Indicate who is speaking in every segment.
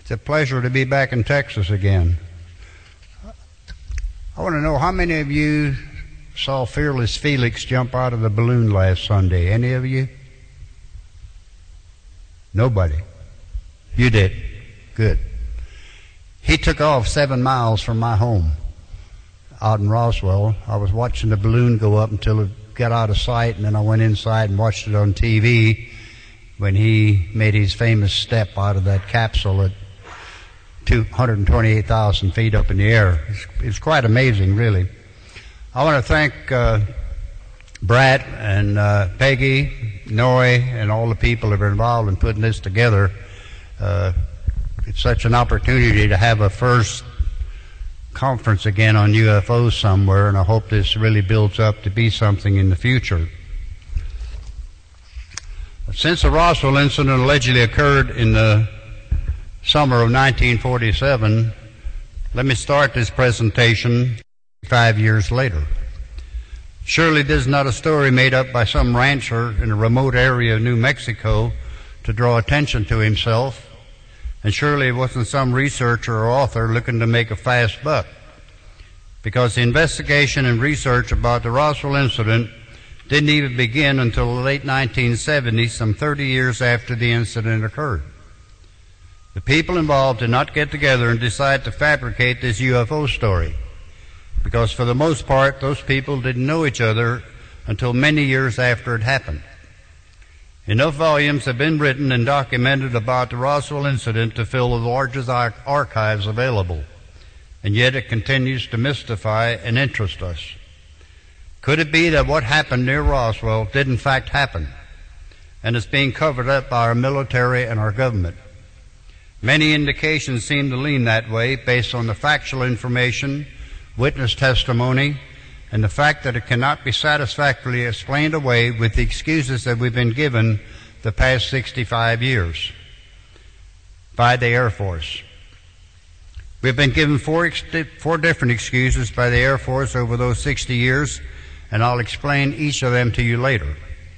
Speaker 1: It's a pleasure to be back in Texas again. I want to know how many of you saw Fearless Felix jump out of the balloon last Sunday. Any of you? Nobody. You did. Good. He took off 7 miles from my home out in Roswell. I was watching the balloon go up until it got out of sight, and then I went inside and watched it on TV when he made his famous step out of that capsule at 228,000 feet up in the air. It's quite amazing, really. I want to thank Brad and Peggy, Noy, and all the people that are involved in putting this together. It's such an opportunity to have a first conference again on UFOs somewhere, and I hope this really builds up to be something in the future. Since the Roswell incident allegedly occurred in the summer of 1947, let me start this presentation 5 years later. Surely this is not a story made up by some rancher in a remote area of New Mexico to draw attention to himself, and surely it wasn't some researcher or author looking to make a fast buck, because the investigation and research about the Roswell incident didn't even begin until the late 1970s, some 30 years after the incident occurred. The people involved did not get together and decide to fabricate this UFO story, because for the most part, those people didn't know each other until many years after it happened. Enough volumes have been written and documented about the Roswell incident to fill the largest archives available, and yet it continues to mystify and interest us. Could it be that what happened near Roswell did in fact happen, and is being covered up by our military and our government? Many indications seem to lean that way based on the factual information, witness testimony, and the fact that it cannot be satisfactorily explained away with the excuses that we've been given the past 65 years by the Air Force. We've been given four different excuses by the Air Force over those 60 years, and I'll explain each of them to you later.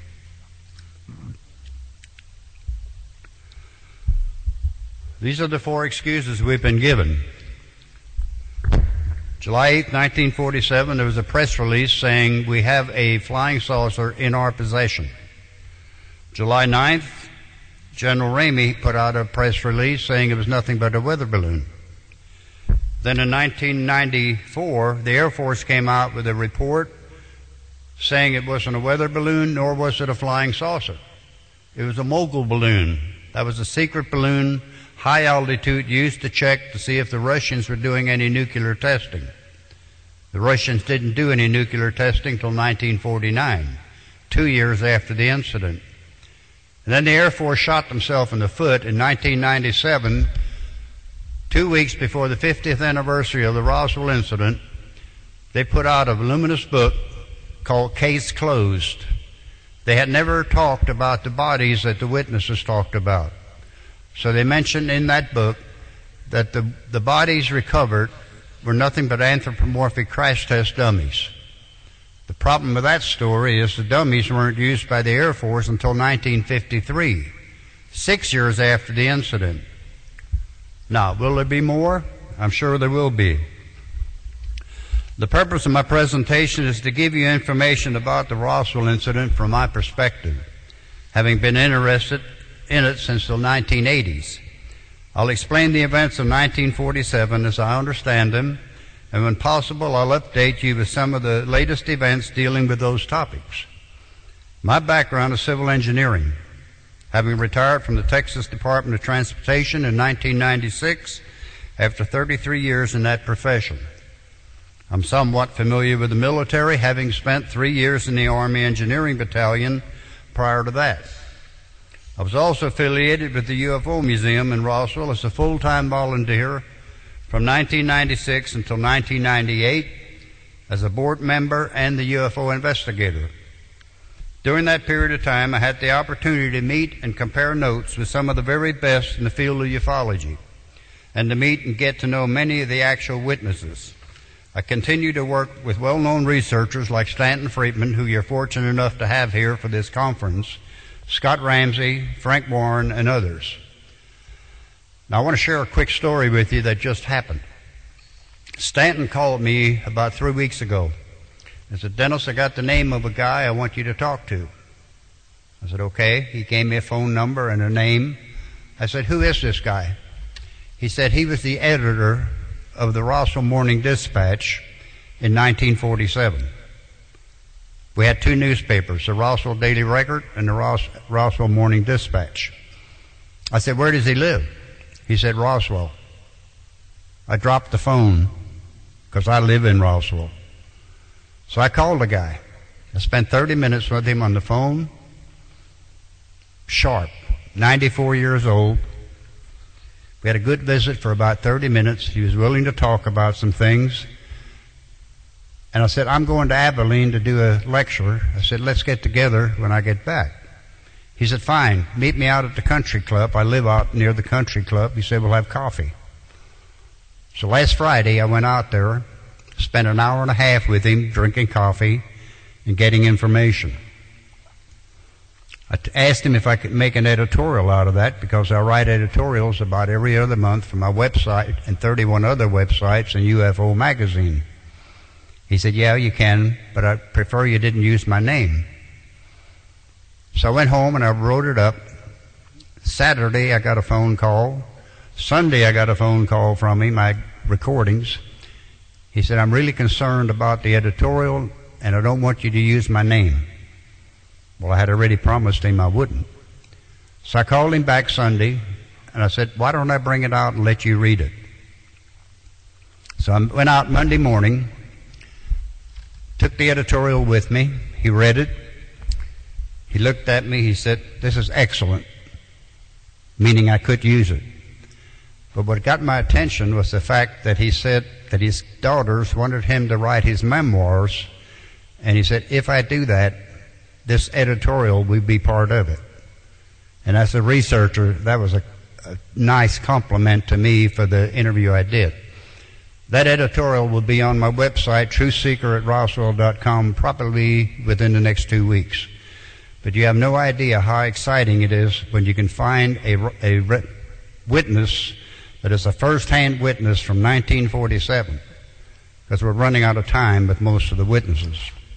Speaker 1: These are the 4 excuses we've been given. July 8, 1947, there was a press release saying we have a flying saucer in our possession. July 9th, General Ramey put out a press release saying it was nothing but a weather balloon. Then in 1994, the Air Force came out with a report saying it wasn't a weather balloon, nor was it a flying saucer. It was a mogul balloon. That was a secret balloon, high altitude, used to check to see if the Russians were doing any nuclear testing. The Russians didn't do any nuclear testing until 1949, 2 years after the incident. And then the Air Force shot themselves in the foot in 1997, 2 weeks before the 50th anniversary of the Roswell incident. They put out a voluminous book called Case Closed. They had never talked about the bodies that the witnesses talked about. So they mentioned in that book that the bodies recovered were nothing but anthropomorphic crash test dummies. The problem with that story is the dummies weren't used by the Air Force until 1953, 6 years after the incident. Now, will there be more? I'm sure there will be. The purpose of my presentation is to give you information about the Roswell incident from my perspective, having been interested in it since the 1980s. I'll explain the events of 1947 as I understand them, and when possible, I'll update you with some of the latest events dealing with those topics. My background is civil engineering, having retired from the Texas Department of Transportation in 1996 after 33 years in that profession. I'm somewhat familiar with the military, having spent 3 years in the Army Engineering Battalion prior to that. I was also affiliated with the UFO Museum in Roswell as a full-time volunteer from 1996 until 1998 as a board member and the UFO investigator. During that period of time, I had the opportunity to meet and compare notes with some of the very best in the field of ufology, and to meet and get to know many of the actual witnesses. I continue to work with well-known researchers like Stanton Friedman, who you're fortunate enough to have here for this conference, Scott Ramsey, Frank Warren, and others. Now, I want to share a quick story with you that just happened. Stanton called me about 3 weeks ago. He said, "Dennis, I got the name of a guy I want you to talk to." I said, "Okay." He gave me a phone number and a name. I said, "Who is this guy?" He said he was the editor of the Roswell Morning Dispatch in 1947. We had two newspapers, the Roswell Daily Record and the Roswell Morning Dispatch. I said, "Where does he live?" He said, "Roswell." I dropped the phone because I live in Roswell. So I called the guy. I spent 30 minutes with him on the phone. Sharp, 94 years old. We had a good visit for about 30 minutes. He was willing to talk about some things. And I said, "I'm going to Abilene to do a lecture." I said, "Let's get together when I get back." He said, "Fine, meet me out at the country club. I live out near the country club." He said, "We'll have coffee." So last Friday I went out there, spent an hour and a half with him drinking coffee and getting information. I asked him if I could make an editorial out of that, because I write editorials about every other month for my website and 31 other websites and UFO magazine. He said, "Yeah, you can, but I prefer you didn't use my name." So I went home and I wrote it up. Saturday I got a phone call. Sunday I got a phone call from him, my recordings. He said, "I'm really concerned about the editorial and I don't want you to use my name." Well, I had already promised him I wouldn't. So I called him back Sunday and I said, "Why don't I bring it out and let you read it?" So I went out Monday morning, took the editorial with me. He read it. He looked at me. He said, "This is excellent," meaning I could use it. But what got my attention was the fact that he said that his daughters wanted him to write his memoirs, and he said, "If I do that, this editorial will be part of it." And as a researcher, that was a nice compliment to me for the interview I did. That editorial will be on my website, truthseeker@roswell.com, probably within the next 2 weeks. But you have no idea how exciting it is when you can find a witness that is a first-hand witness from 1947, because we're running out of time with most of the witnesses.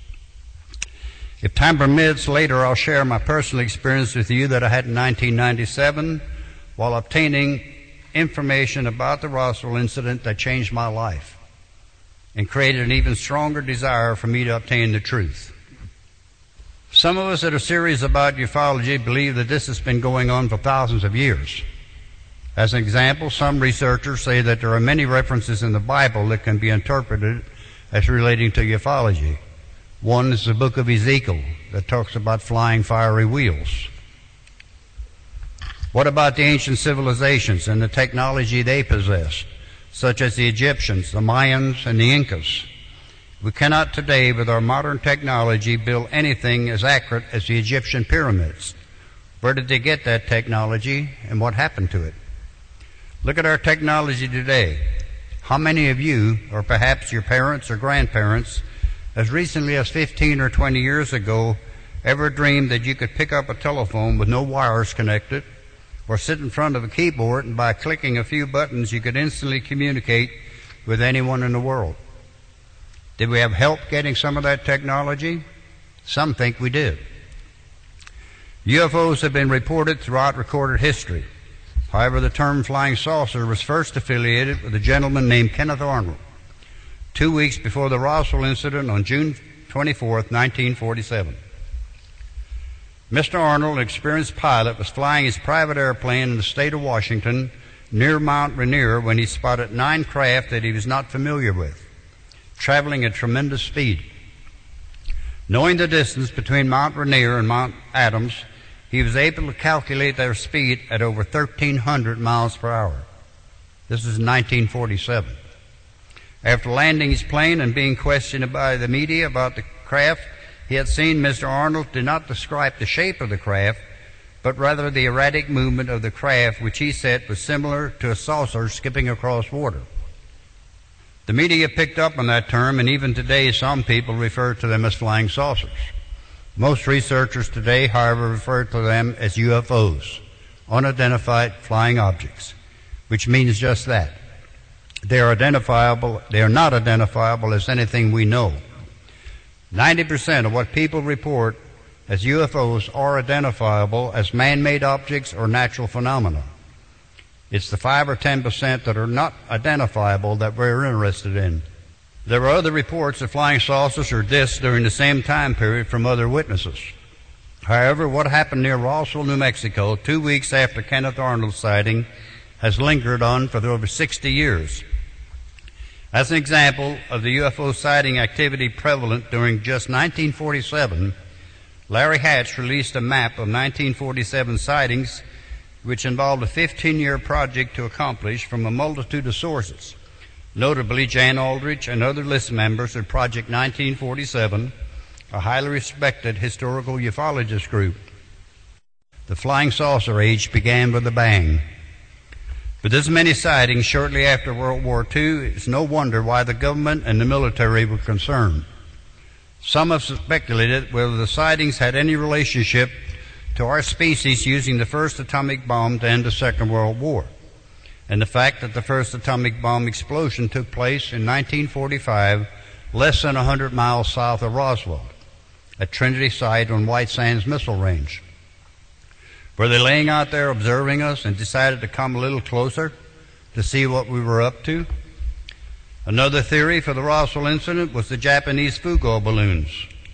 Speaker 1: If time permits, later I'll share my personal experience with you that I had in 1997 while obtaining information about the Roswell incident that changed my life and created an even stronger desire for me to obtain the truth. Some of us that are serious about ufology believe that this has been going on for thousands of years. As an example, some researchers say that there are many references in the Bible that can be interpreted as relating to ufology. One is the book of Ezekiel that talks about flying fiery wheels. What about the ancient civilizations and the technology they possessed, such as the Egyptians, the Mayans, and the Incas? We cannot today, with our modern technology, build anything as accurate as the Egyptian pyramids. Where did they get that technology, and what happened to it? Look at our technology today. How many of you, or perhaps your parents or grandparents, as recently as 15 or 20 years ago, ever dreamed that you could pick up a telephone with no wires connected, or sit in front of a keyboard and by clicking a few buttons you could instantly communicate with anyone in the world? Did we have help getting some of that technology? Some think we did. UFOs have been reported throughout recorded history. However, the term flying saucer was first affiliated with a gentleman named Kenneth Arnold 2 weeks before the Roswell incident on June 24, 1947. Mr. Arnold, an experienced pilot, was flying his private airplane in the state of Washington near Mount Rainier when he spotted 9 craft that he was not familiar with, traveling at tremendous speed. Knowing the distance between Mount Rainier and Mount Adams, he was able to calculate their speed at over 1,300 miles per hour. This is in 1947. After landing his plane and being questioned by the media about the craft he had seen, Mr. Arnold did not describe the shape of the craft, but rather the erratic movement of the craft, which he said was similar to a saucer skipping across water. The media picked up on that term, and even today some people refer to them as flying saucers. Most researchers today, however, refer to them as UFOs, unidentified flying objects. which means just that. They are not identifiable as anything we know. 90% of what people report as UFOs are identifiable as man-made objects or natural phenomena. It's the 5 or 10% that are not identifiable that we're interested in. There are other reports of flying saucers or discs during the same time period from other witnesses. However, what happened near Roswell, New Mexico, 2 weeks after Kenneth Arnold's sighting, has lingered on for over 60 years. As an example of the UFO sighting activity prevalent during just 1947, Larry Hatch released a map of 1947 sightings, which involved a 15-year project to accomplish from a multitude of sources, notably Jan Aldrich and other list members of Project 1947, a highly respected historical ufologist group. The flying saucer age began with a bang. With this many sightings shortly after World War II, it's no wonder why the government and the military were concerned. Some have speculated whether the sightings had any relationship to our species using the first atomic bomb to end the Second World War, and the fact that the first atomic bomb explosion took place in 1945, less than 100 miles south of Roswell, at Trinity Site on White Sands Missile Range. Were they laying out there observing us and decided to come a little closer to see what we were up to? Another theory for the Roswell incident was the Japanese Fugol balloons.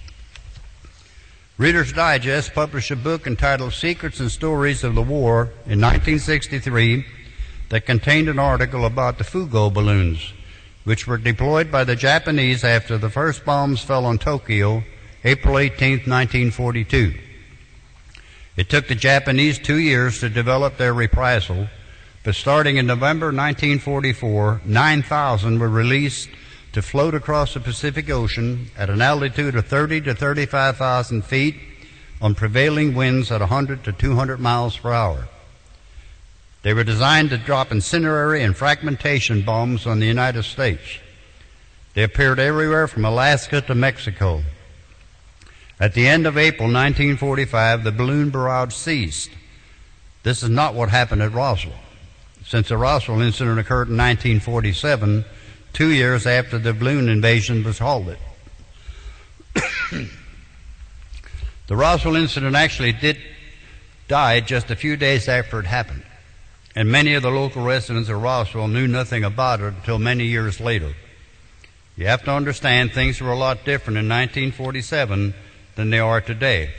Speaker 1: Reader's Digest published a book entitled Secrets and Stories of the War in 1963 that contained an article about the Fugol balloons, which were deployed by the Japanese after the first bombs fell on Tokyo, April 18, 1942. It took the Japanese 2 years to develop their reprisal, but starting in November 1944, 9,000 were released to float across the Pacific Ocean at an altitude of 30 to 35,000 feet on prevailing winds at 100 to 200 miles per hour. They were designed to drop incendiary and fragmentation bombs on the United States. They appeared everywhere from Alaska to Mexico. At the end of April 1945, the balloon barrage ceased. This is not what happened at Roswell, since the Roswell incident occurred in 1947, 2 years after the balloon invasion was halted. The Roswell incident actually died just a few days after it happened, and many of the local residents of Roswell knew nothing about it until many years later. You have to understand things were a lot different in 1947 than they are today.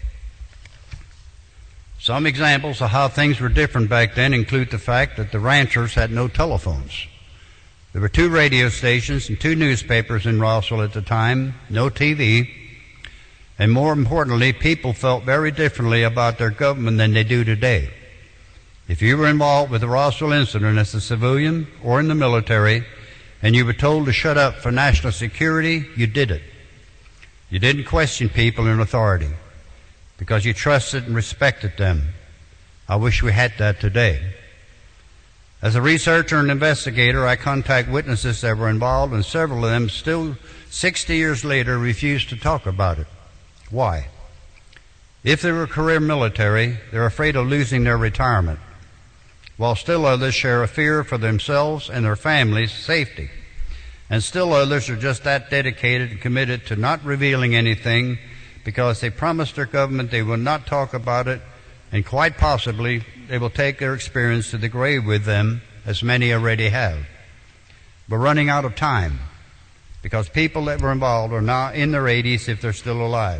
Speaker 1: Some examples of how things were different back then include the fact that the ranchers had no telephones. There were 2 radio stations and 2 newspapers in Roswell at the time, no TV, and more importantly, people felt very differently about their government than they do today. If you were involved with the Roswell incident as a civilian or in the military, and you were told to shut up for national security, you did it. You didn't question people in authority because you trusted and respected them. I wish we had that today. As a researcher and investigator, I contact witnesses that were involved, and several of them still 60 years later refuse to talk about it. Why? If they were career military, they're afraid of losing their retirement, while still others share a fear for themselves and their families' safety. And still others are just that dedicated and committed to not revealing anything because they promised their government they will not talk about it, and quite possibly they will take their experience to the grave with them, as many already have. We're running out of time because people that were involved are now in their 80s if they're still alive.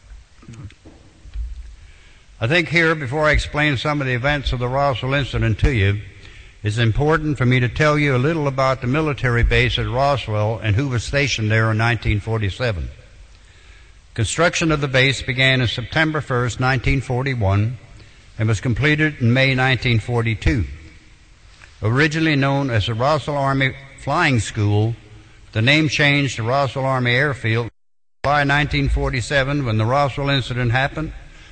Speaker 1: I think here, before I explain some of the events of the Roswell incident to you, it's important for me to tell you a little about the military base at Roswell and who was stationed there in 1947. Construction of the base began on September 1st, 1941, and was completed in May 1942. Originally known as the Roswell Army Flying School, the name changed to Roswell Army Airfield in July 1947 when the Roswell incident happened.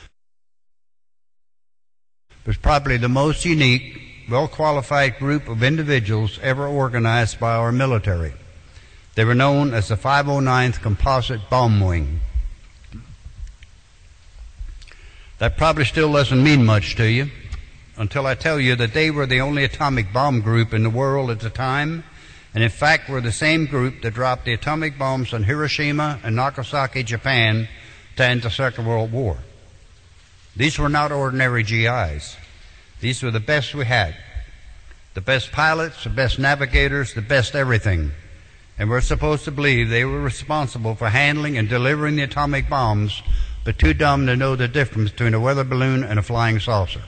Speaker 1: It was probably the most unique, well-qualified group of individuals ever organized by our military. They were known as the 509th Composite Bomb Wing. That probably still doesn't mean much to you. until I tell you that they were the only atomic bomb group in the world at the time, and in fact were the same group that dropped the atomic bombs on Hiroshima and Nagasaki, Japan, to end the Second World War. These were not ordinary GIs. These were the best we had. The best pilots, the best navigators, the best everything. And we're supposed to believe they were responsible for handling and delivering the atomic bombs, but too dumb to know the difference between a weather balloon and a flying saucer.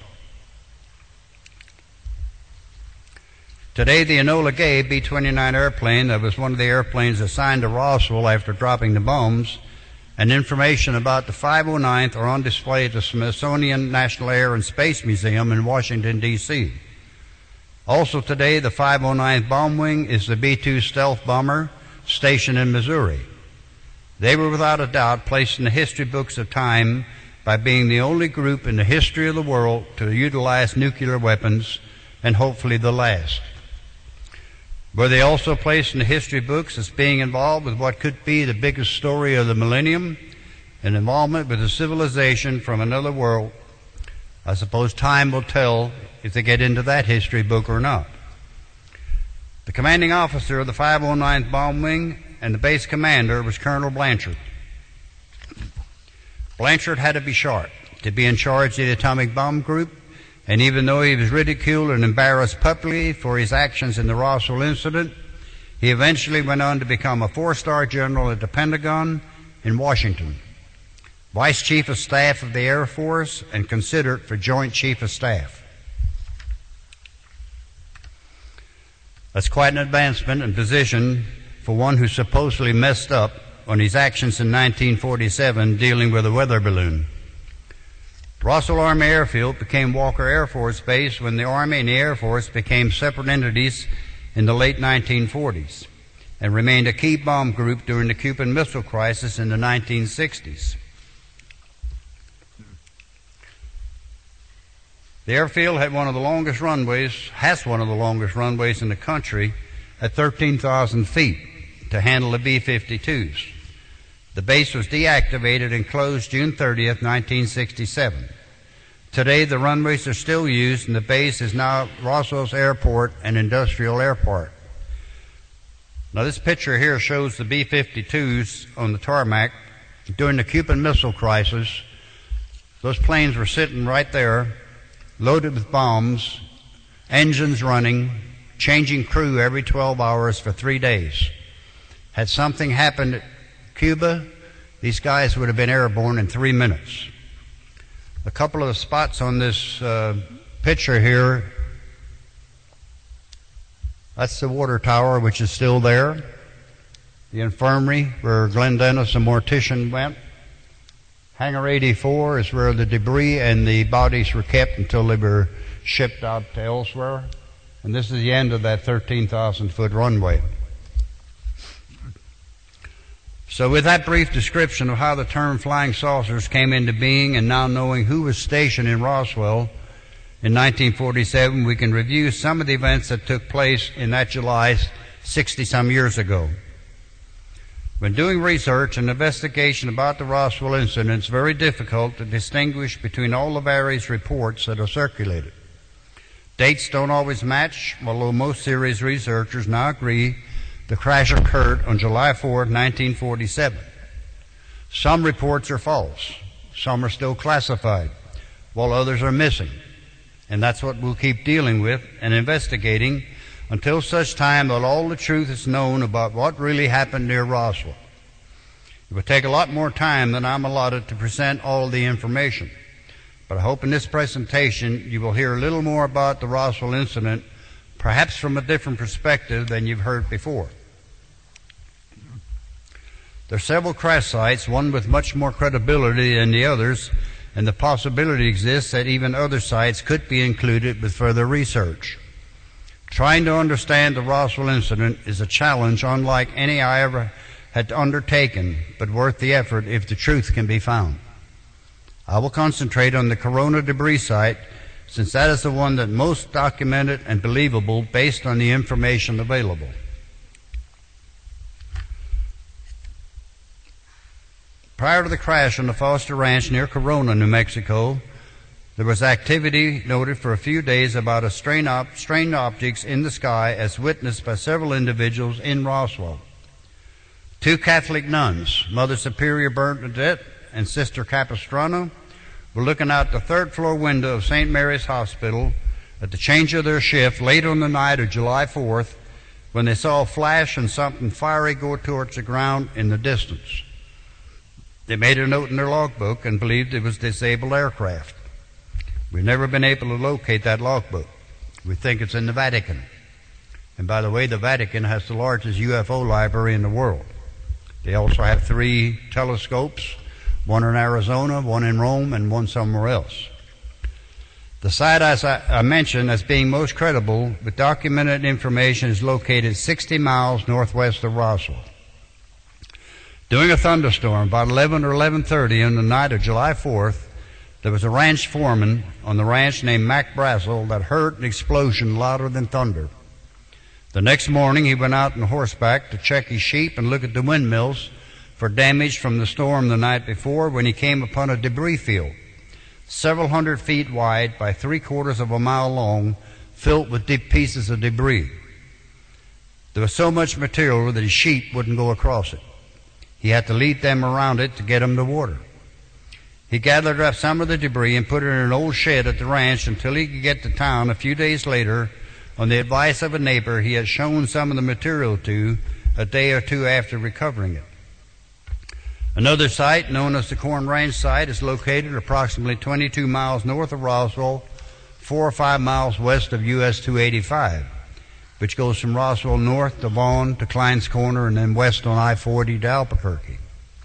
Speaker 1: Today, the Enola Gay B-29 airplane that was one of the airplanes assigned to Roswell after dropping the bombs, and information about the 509th are on display at the Smithsonian National Air and Space Museum in Washington, D.C. Also today, the 509th Bomb Wing is the B-2 stealth bomber stationed in Missouri. They were without a doubt placed in the history books of time by being the only group in the history of the world to utilize nuclear weapons, and hopefully the last. Were they also placed in the history books as being involved with what could be the biggest story of the millennium, an involvement with a civilization from another world? I suppose time will tell if they get into that history book or not. The commanding officer of the 509th Bomb Wing and the base commander was Colonel Blanchard. Blanchard had to be sharp to be in charge of the atomic bomb group, and even though he was ridiculed and embarrassed publicly for his actions in the Roswell incident, he eventually went on to become a 4-star general at the Pentagon in Washington, Vice Chief of Staff of the Air Force, and considered for Joint Chief of Staff. That's quite an advancement in position for one who supposedly messed up on his actions in 1947 dealing with a weather balloon. Roswell Army Airfield became Walker Air Force Base when the Army and the Air Force became separate entities in the late 1940s, and remained a key bomb group during the Cuban Missile Crisis in the 1960s. The airfield had one of the longest runways in the country at 13,000 feet to handle the B-52s. The base was deactivated and closed June 30th, 1967. Today, the runways are still used, and the base is now Roswell's Airport and Industrial Airport. Now, this picture here shows the B-52s on the tarmac during the Cuban Missile Crisis. Those planes were sitting right there, loaded with bombs, engines running, changing crew every 12 hours for 3 days. Had something happened at Cuba, these guys would have been airborne in 3 minutes. A couple of the spots on this picture here, that's the water tower, which is still there. The infirmary where Glenn Dennis and Mortician went. Hangar 84 is where the debris and the bodies were kept until they were shipped out to elsewhere. And this is the end of that 13,000-foot runway. So with that brief description of how the term flying saucers came into being, and now knowing who was stationed in Roswell in 1947, we can review some of the events that took place in that July 60-some years ago. When doing research and investigation about the Roswell incident, it's very difficult to distinguish between all the various reports that are circulated. Dates don't always match, although most serious researchers now agree the crash occurred on July 4, 1947. Some reports are false. Some are still classified, while others are missing. And that's what we'll keep dealing with and investigating until such time that all the truth is known about what really happened near Roswell. It will take a lot more time than I'm allotted to present all the information. But I hope in this presentation you will hear a little more about the Roswell incident, perhaps from a different perspective than you've heard before. There are several crash sites, one with much more credibility than the others, and the possibility exists that even other sites could be included with further research. Trying to understand the Roswell incident is a challenge unlike any I ever had undertaken, but worth the effort if the truth can be found. I will concentrate on the Corona debris site, since that is the one that most documented and believable based on the information available. Prior to the crash on the Foster Ranch near Corona, New Mexico, There was activity noted for a few days about strange objects in the sky as witnessed by several individuals in Roswell. 2 Catholic nuns, Mother Superior Bernadette and Sister Capistrano, were looking out the third-floor window of St. Mary's Hospital at the change of their shift late on the night of July 4th when they saw a flash and something fiery go towards the ground in the distance. They made a note in their logbook and believed it was disabled aircraft. We've never been able to locate that logbook. We think it's in the Vatican. And by the way, the Vatican has the largest UFO library in the world. They also have 3 telescopes, one in Arizona, one in Rome, and one somewhere else. The site, as I mentioned, as being most credible with documented information, is located 60 miles northwest of Roswell. During a thunderstorm, about 11 or 11:30 on the night of July 4th, there was a ranch foreman on the ranch named Mac Brazel that heard an explosion louder than thunder. The next morning, he went out on horseback to check his sheep and look at the windmills for damage from the storm the night before when he came upon a debris field, several hundred feet wide by 3/4 of a mile long, filled with deep pieces of debris. There was so much material that his sheep wouldn't go across it. He had to lead them around it to get them to water. He gathered up some of the debris and put it in an old shed at the ranch until he could get to town a few days later. On the advice of a neighbor he had shown some of the material to a day or two after recovering it. Another site, known as the Corn Ranch site, is located approximately 22 miles north of Roswell, 4 or 5 miles west of US 285, which goes from Roswell north to Vaughn to Klein's Corner and then west on I-40 to Albuquerque.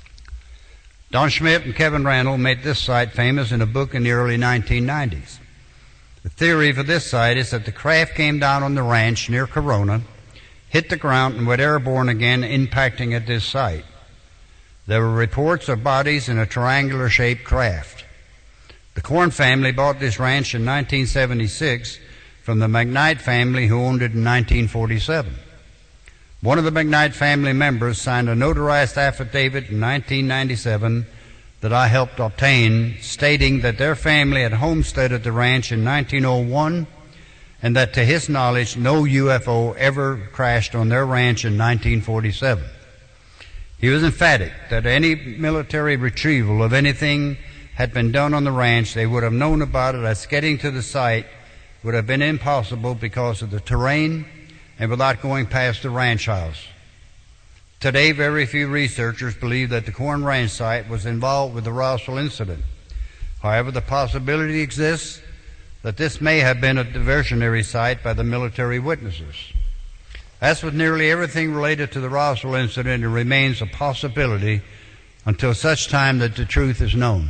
Speaker 1: Don Schmidt and Kevin Randall made this site famous in a book in the early 1990s. The theory for this site is that the craft came down on the ranch near Corona, hit the ground, and went airborne again, impacting at this site. There were reports of bodies in a triangular-shaped craft. The Corn family bought this ranch in 1976 from the McKnight family, who owned it in 1947. One of the McKnight family members signed a notarized affidavit in 1997 that I helped obtain, stating that their family had homesteaded the ranch in 1901 and that to his knowledge no UFO ever crashed on their ranch in 1947. He was emphatic that any military retrieval of anything had been done on the ranch, they would have known about it, as getting to the site would have been impossible because of the terrain and without going past the ranch house. Today, very few researchers believe that the Corn Ranch site was involved with the Roswell incident. However, the possibility exists that this may have been a diversionary site by the military witnesses. As with nearly everything related to the Roswell incident, it remains a possibility until such time that the truth is known.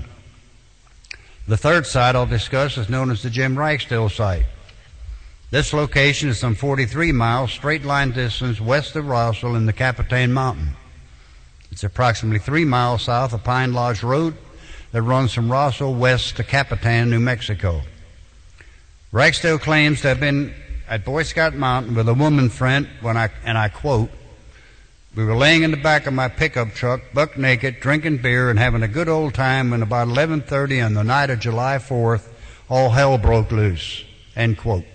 Speaker 1: The third site I'll discuss is known as the Jim Ragsdale site. This location is some 43 miles straight line distance west of Roswell in the Capitan Mountain. It's approximately 3 miles south of Pine Lodge Road that runs from Roswell west to Capitan, New Mexico. Ragsdale claims to have been at Boy Scout Mountain with a woman friend when I quote, "We were laying in the back of my pickup truck, buck naked, drinking beer and having a good old time when about 11:30 on the night of July 4th, all hell broke loose." End quote.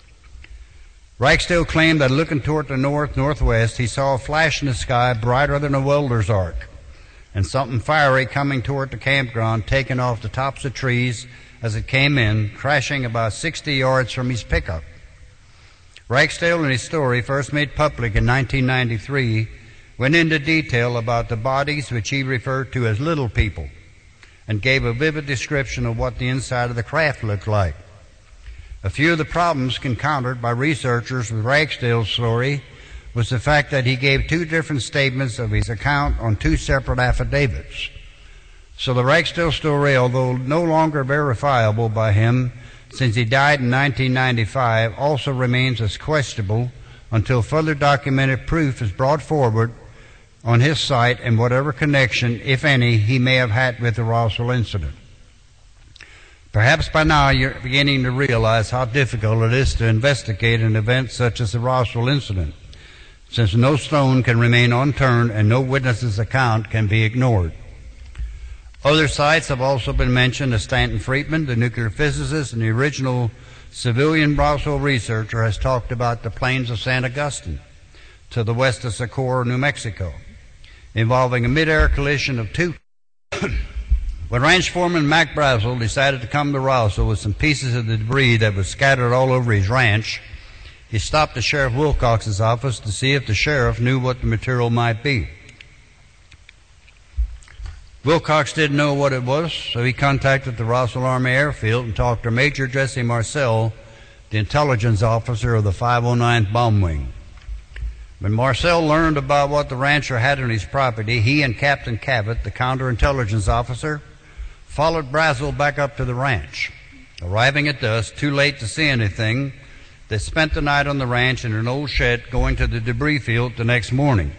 Speaker 1: Ragsdale claimed that looking toward the northwest, he saw a flash in the sky brighter than a welder's arc, and something fiery coming toward the campground, taking off the tops of trees as it came in, crashing about 60 yards from his pickup. Ragsdale, in his story first made public in 1993, went into detail about the bodies which he referred to as little people, and gave a vivid description of what the inside of the craft looked like. A few of the problems encountered by researchers with Ragsdale's story was the fact that he gave 2 different statements of his account on 2 separate affidavits. So the Ragsdale story, although no longer verifiable by him since he died in 1995, also remains as questionable until further documented proof is brought forward on his site and whatever connection, if any, he may have had with the Roswell incident. Perhaps by now you're beginning to realize how difficult it is to investigate an event such as the Roswell incident, since no stone can remain unturned and no witness's account can be ignored. Other sites have also been mentioned as Stanton Friedman, the nuclear physicist and the original civilian Roswell researcher, has talked about the plains of San Agustin to the west of Socorro, New Mexico, involving a mid-air collision of two. When ranch foreman Mac Brazel decided to come to Roswell with some pieces of the debris that was scattered all over his ranch, he stopped at Sheriff Wilcox's office to see if the sheriff knew what the material might be. Wilcox didn't know what it was, so he contacted the Roswell Army Airfield and talked to Major Jesse Marcel, the intelligence officer of the 509th Bomb Wing. When Marcel learned about what the rancher had on his property, he and Captain Cabot, the counterintelligence officer, followed Brazel back up to the ranch. Arriving at dusk, too late to see anything, they spent the night on the ranch in an old shed, going to the debris field the next morning.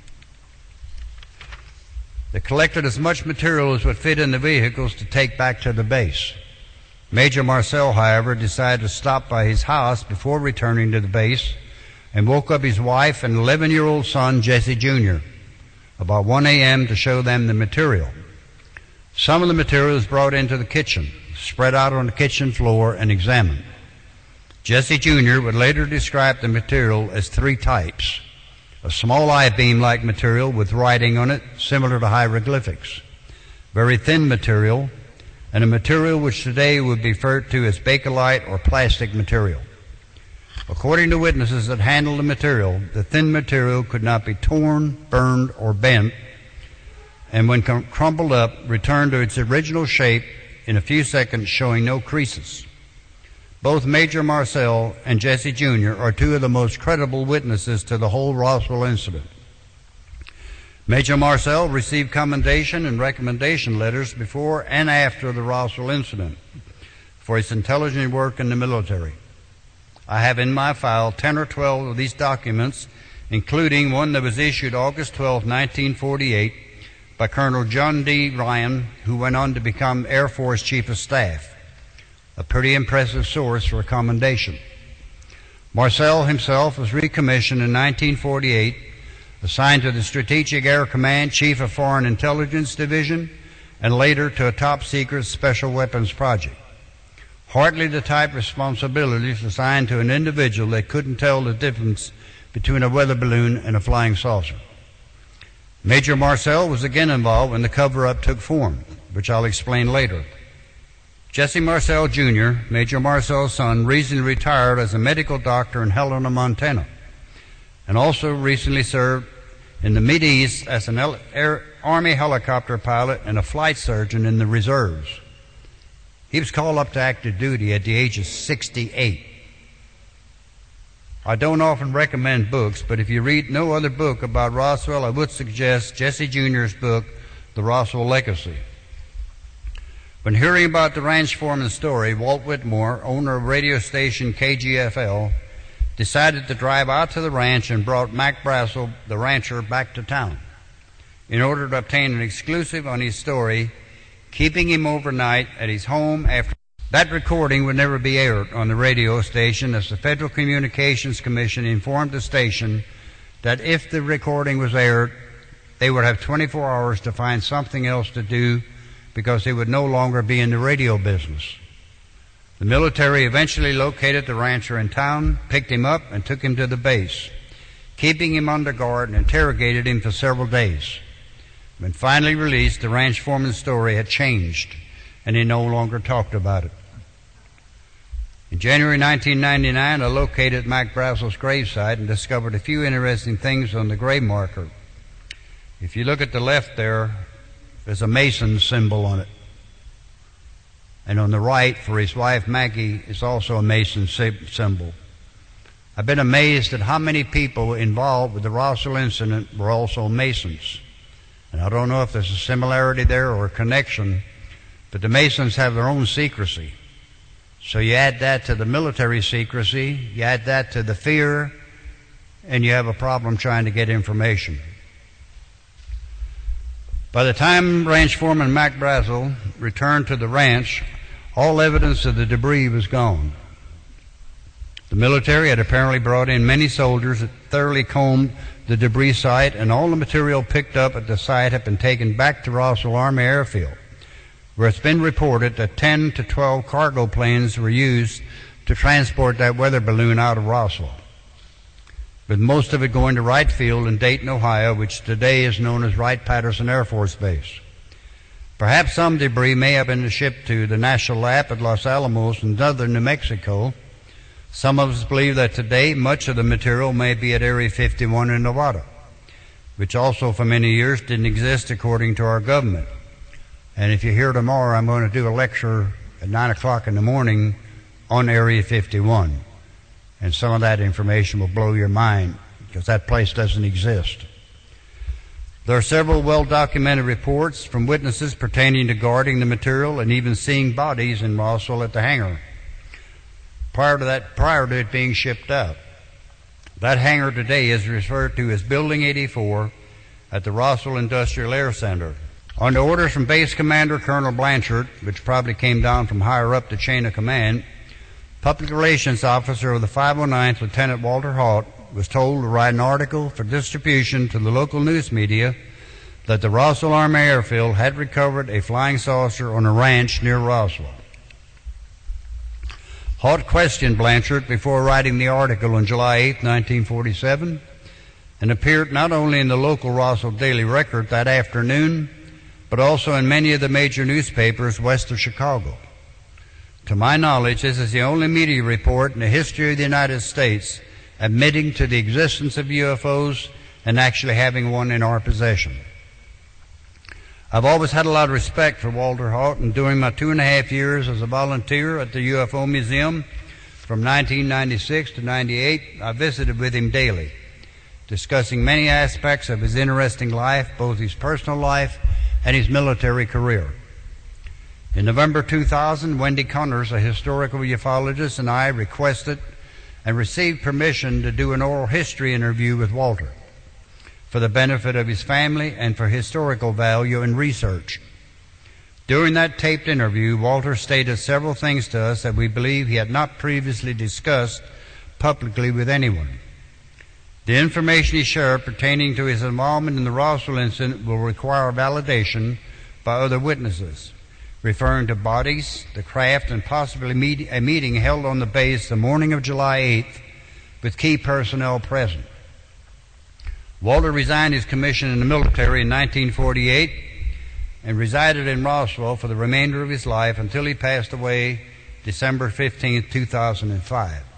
Speaker 1: They collected as much material as would fit in the vehicles to take back to the base. Major Marcel, however, decided to stop by his house before returning to the base and woke up his wife and 11-year-old son, Jesse Jr., about 1 a.m. to show them the material. Some of the material was brought into the kitchen, spread out on the kitchen floor, and examined. Jesse Jr. would later describe the material as three types: a small I-beam-like material with writing on it similar to hieroglyphics, very thin material, and a material which today would be referred to as bakelite or plastic material. According to witnesses that handled the material, the thin material could not be torn, burned, or bent, and when crumpled up, returned to its original shape in a few seconds, showing no creases. Both Major Marcel and Jesse Jr. are two of the most credible witnesses to the whole Roswell incident. Major Marcel received commendation and recommendation letters before and after the Roswell incident for his intelligent work in the military. I have in my file 10 or 12 of these documents, including one that was issued August 12, 1948, by Colonel John D. Ryan, who went on to become Air Force Chief of Staff, a pretty impressive source for a commendation. Marcel himself was recommissioned in 1948, assigned to the Strategic Air Command, Chief of Foreign Intelligence Division, and later to a top-secret special weapons project. Hardly the type of responsibilities assigned to an individual that couldn't tell the difference between a weather balloon and a flying saucer. Major Marcel was again involved when the cover-up took form, which I'll explain later. Jesse Marcel Jr., Major Marcel's son, recently retired as a medical doctor in Helena, Montana, and also recently served in the Mideast as an Army helicopter pilot and a flight surgeon in the reserves. He was called up to active duty at the age of 68. I don't often recommend books, but if you read no other book about Roswell, I would suggest Jesse Jr.'s book, The Roswell Legacy. When hearing about the ranch foreman's story, Walt Whitmore, owner of radio station KGFL, decided to drive out to the ranch and brought Mac Brazel, the rancher, back to town in order to obtain an exclusive on his story, keeping him overnight at his home after. That recording would never be aired on the radio station, as the Federal Communications Commission informed the station that if the recording was aired, they would have 24 hours to find something else to do because they would no longer be in the radio business. The military eventually located the rancher in town, picked him up, and took him to the base, keeping him under guard and interrogated him for several days. When finally released, the ranch foreman's story had changed, and he no longer talked about it. In January 1999, I located Mac Brazel's gravesite and discovered a few interesting things on the grave marker. If you look at the left there's a Mason symbol on it. And on the right, for his wife Maggie, is also a Mason symbol. I've been amazed at how many people involved with the Roswell incident were also Masons. And I don't know if there's a similarity there or a connection, but the Masons have their own secrecy. So you add that to the military secrecy, you add that to the fear, and you have a problem trying to get information. By the time ranch foreman Mac Brazel returned to the ranch, all evidence of the debris was gone. The military had apparently brought in many soldiers that thoroughly combed the debris site, and all the material picked up at the site had been taken back to Roswell Army Airfield. where it's been reported that 10 to 12 cargo planes were used to transport that weather balloon out of Roswell, with most of it going to Wright Field in Dayton, Ohio, which today is known as Wright-Patterson Air Force Base. Perhaps some debris may have been shipped to the National Lab at Los Alamos in northern New Mexico. Some of us believe that today much of the material may be at Area 51 in Nevada, which also for many years didn't exist according to our government. And if you're here tomorrow, I'm going to do a lecture at 9 o'clock in the morning on Area 51. And some of that information will blow your mind, because that place doesn't exist. There are several well-documented reports from witnesses pertaining to guarding the material and even seeing bodies in Roswell at the hangar prior to it being shipped out. That hangar today is referred to as Building 84 at the Roswell Industrial Air Center. Under orders from Base Commander Colonel Blanchard, which probably came down from higher up the chain of command, Public Relations Officer of the 509th, Lieutenant Walter Haut, was told to write an article for distribution to the local news media that the Roswell Army Airfield had recovered a flying saucer on a ranch near Roswell. Haut questioned Blanchard before writing the article on July 8, 1947, and appeared not only in the local Roswell Daily Record that afternoon, but also in many of the major newspapers west of Chicago. To my knowledge, this is the only media report in the history of the United States admitting to the existence of UFOs and actually having one in our possession. I've always had a lot of respect for Walter Haut, and during my 2.5 years as a volunteer at the UFO Museum from 1996 to 98, I visited with him daily, discussing many aspects of his interesting life, both his personal life and his military career. In November 2000, Wendy Connors, a historical ufologist, and I requested and received permission to do an oral history interview with Walter for the benefit of his family and for historical value and research. During that taped interview, Walter stated several things to us that we believe he had not previously discussed publicly with anyone. The information he shared pertaining to his involvement in the Roswell incident will require validation by other witnesses, referring to bodies, the craft, and possibly a meeting held on the base the morning of July 8th with key personnel present. Walter resigned his commission in the military in 1948 and resided in Roswell for the remainder of his life until he passed away December 15, 2005.